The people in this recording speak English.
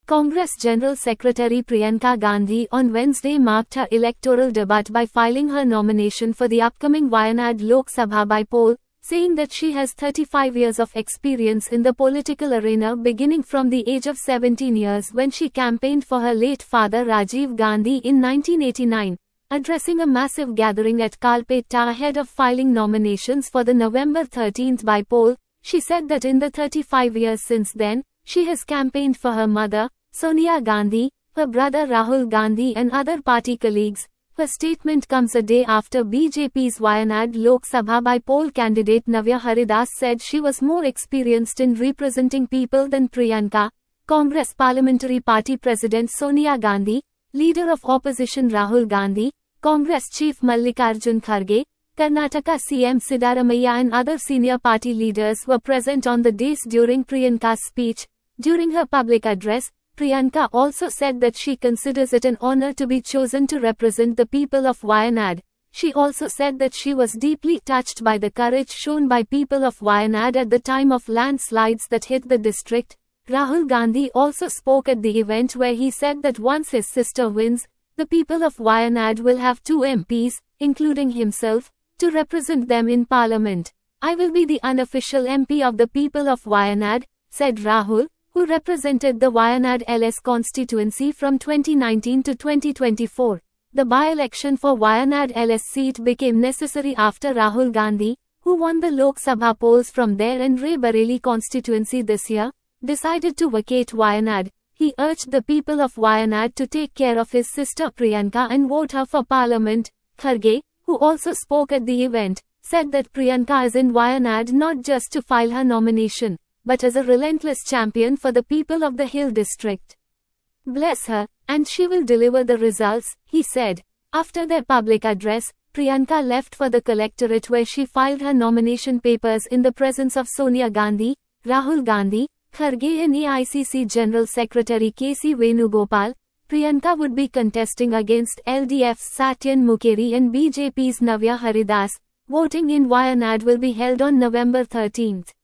Congress General Secretary Priyanka Gandhi on Wednesday marked her electoral debut by filing her nomination for the upcoming Wayanad Lok Sabha by poll, saying that she has 35 years of experience in the political arena beginning from the age of 17 years when she campaigned for her late father Rajiv Gandhi in 1989. Addressing a massive gathering at Kalpetta ahead of filing nominations for the November 13 by poll, she said that in the 35 years since then, she has campaigned for her mother, Sonia Gandhi, her brother Rahul Gandhi and other party colleagues. Her statement comes a day after BJP's Wayanad Lok Sabha by poll candidate Navya Haridas said she was more experienced in representing people than Priyanka. Congress Parliamentary Party President Sonia Gandhi, Leader of Opposition Rahul Gandhi, Congress Chief Mallikarjun Kharge, Karnataka CM Siddaramaiah and other senior party leaders were present on the dais during Priyanka's speech. During her public address, Priyanka also said that she considers it an honor to be chosen to represent the people of Wayanad. She also said that she was deeply touched by the courage shown by people of Wayanad at the time of landslides that hit the district. Rahul Gandhi also spoke at the event where he said that once his sister wins, the people of Wayanad will have 2 MPs, including himself, to represent them in parliament. I will be the unofficial MP of the people of Wayanad, said Rahul, who represented the Wayanad LS constituency from 2019 to 2024. The by-election for Wayanad LS seat became necessary after Rahul Gandhi, who won the Lok Sabha polls from there and Rae-Bareli constituency this year, decided to vacate Wayanad. He urged the people of Wayanad to take care of his sister Priyanka and vote her for parliament. Kharge, who also spoke at the event, said that Priyanka is in Wayanad not just to file her nomination, but as a relentless champion for the people of the Hill district. Bless her, and she will deliver the results, he said. After their public address, Priyanka left for the collectorate where she filed her nomination papers in the presence of Sonia Gandhi, Rahul Gandhi, Kharge and AICC General Secretary KC Venugopal. Priyanka would be contesting against LDF's Satyan Mukherjee and BJP's Navya Haridas. Voting in Wayanad will be held on November 13.